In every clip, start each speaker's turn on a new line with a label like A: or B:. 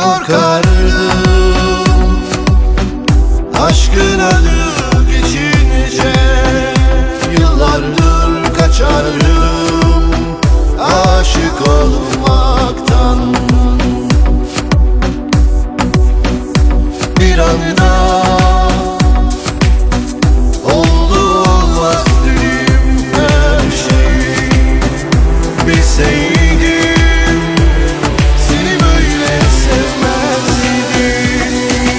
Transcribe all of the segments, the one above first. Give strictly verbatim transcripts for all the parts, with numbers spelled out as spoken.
A: korkardım. Aşkın adı geçince yıllardır kaçardım aşık olmaktan. Bir anda oldu olmaz dedim her şeyi. Bilseydim seni böyle sevmezdim.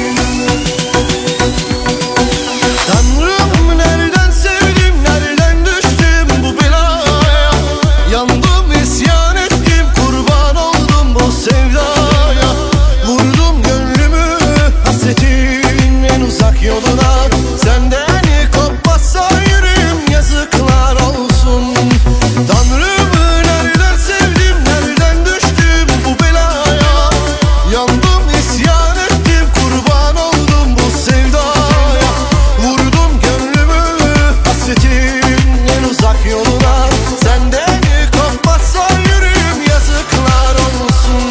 A: Tanrım, nereden sevdim, nereden düştüm bu belaya? Yandım, isyan ettim, kurban oldum bu sevdaya. Vurdum gönlümü hasretin en uzak yoluna. Senden kopmazsa yüreğim yazıklar olsun. Tanrım, nereden sevdim, nereden düştüm bu belaya? Yandım, isyan ettim, kurban oldum bu sevdaya. Vurdum gönlümü hasretin en uzak yoluna. Senden kopmazsa yüreğim yazıklar olsun.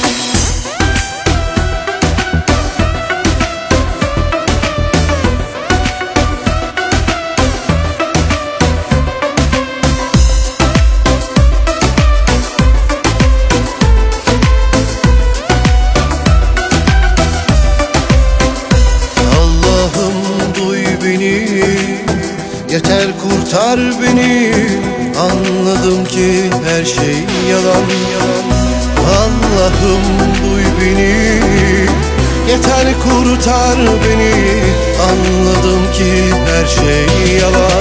A: Allah'ım duy beni, yeter kurtar beni. Anladım ki her şey yalan. Allah'ım duy beni, yeter kurtar beni. Anladım ki her şey yalan.